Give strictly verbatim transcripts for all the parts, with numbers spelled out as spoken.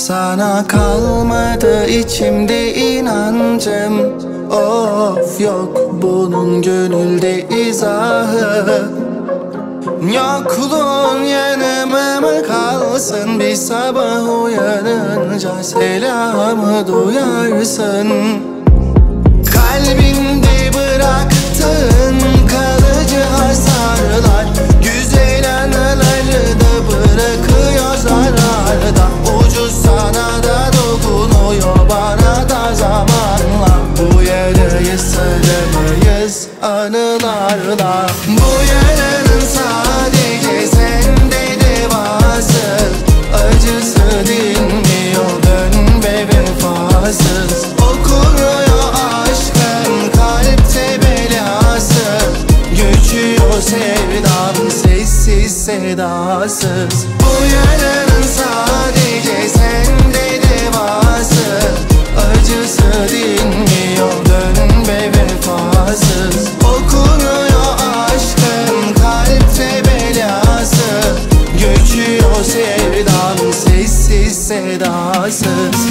Sana kalmadı içimde inancım. Of yok bunun gönülde izahı. Yokluğun yanıma mı kalsın, bir sabah uyanınca selamı duyarsın. Kalbimde bıraktığın kalıcı hasarlar, güzel anıları da bırakıyor zararda. Ucuz sana da dokunuyor, bana da zamanla. Bu yarayı saramayız anılarla. Bu yaranın sadece sende devası, acısı dinmiyor, dön be vefasız. Okunuyor aşkın kalpte belası, göçüyor sevdam sessiz sedasız. Bu yaranın sadece sende devası, acısı dinmiyor, dön be vefasız. Okunuyor aşkın kalpte belası, göçüyor sevdam sessiz sedasız.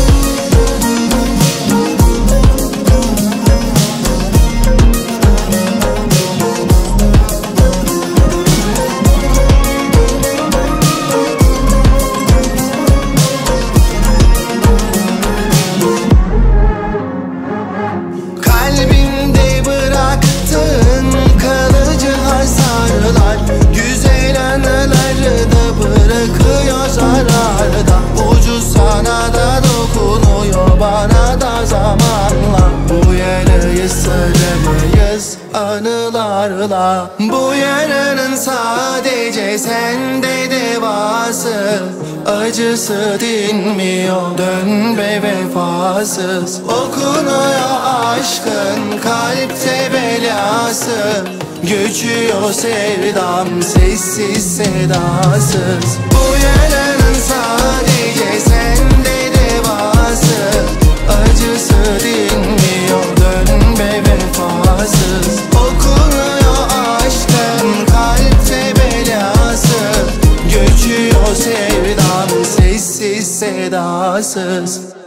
Kalbimde bıraktığın kalıcı hasarlar, güzel anıları da bırakıyor zararda. Ucuz sana da dokunuyor, bana da zamanla. Bu yarayı saramayız anılarla. Bu yaranın sadece sende devası, acısı dinmiyor, dön be vefasız. Okunuyor aşkın kalpte belası, göçüyor sevdam sessiz sedasız. Bu yaranın sadece sende devası, acısı dinmiyor, dön be vefasız. Okunuyor aşkın kalpte belası, göçüyor sevdam sessiz sedasız.